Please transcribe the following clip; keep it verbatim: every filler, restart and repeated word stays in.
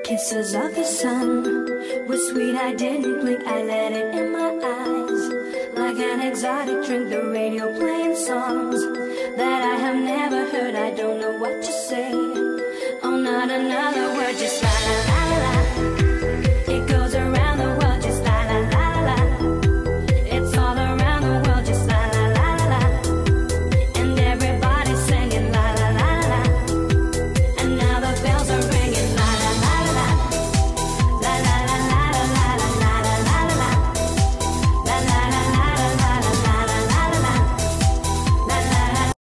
Kisses of the sun were sweet, I didn't blink, I let it in my eyes. Like an exotic drink, the radio playing songs that I have never heard, I don't know what to say. Oh, not another